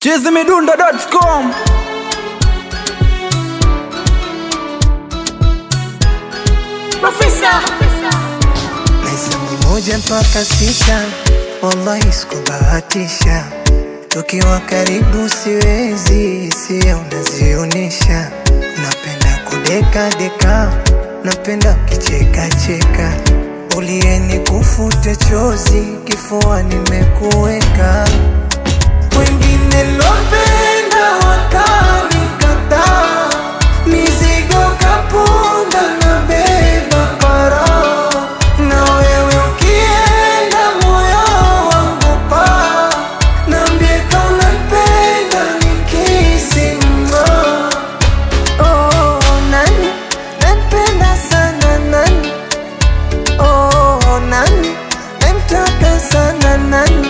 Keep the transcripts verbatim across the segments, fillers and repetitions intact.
chizzy midundo dot com. Professor Mahesabu moja mpaka sita, wallahi sikubahatisha. Tukiwa karibu siwezi, hisia unazionesha. Napenda kudeka deka, napenda kicheka cheka. Ulieni kufute chozi, kifua nimekuweka. Wengine lopenda wakanikataa, mizigo kapunda na beba para. Na wewe ukienda moyo wangu pa, niambie kama unanipenda nikisimama. Oh nani, nampenda sana nani. Oh nani, namtaka sana nani.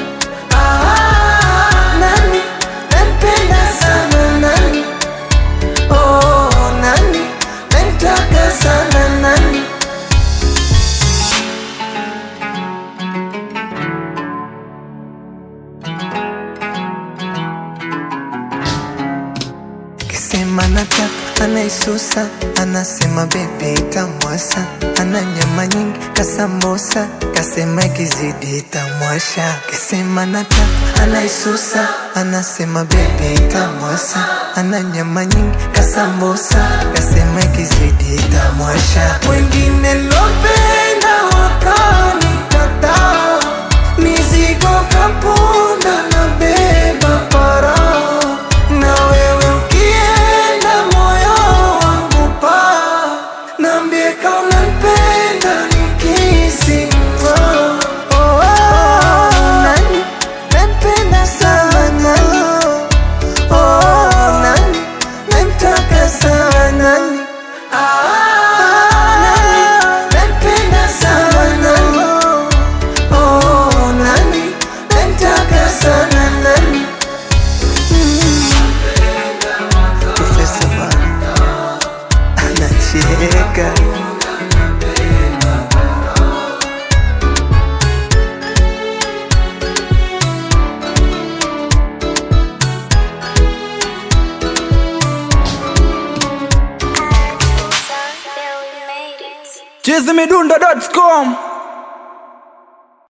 Kisema nataka anaisusa, anasema bebe itamwasa. Ana nyama nyingi kasambosa, kasema ikizidi itamwasha. Kisema nataka anaisusa, anasema bebe itamwasa. Ana nyama nyingi kasambosa, kasema ikizidi itamwasha. Wengine lopenda wakanikataa, mizigo kapunda na beba para. Na wewe ukienda moyo wangu pa, niambie kama unanipenda nikisimama. Oh, oh, nani, nampenda sana nani. Oh nani, namtaka sana nani. Ah nani, nampenda sana nani. Oh nani, namtaka sana nani. Professor bana anacheka. chizzy midundo dot com.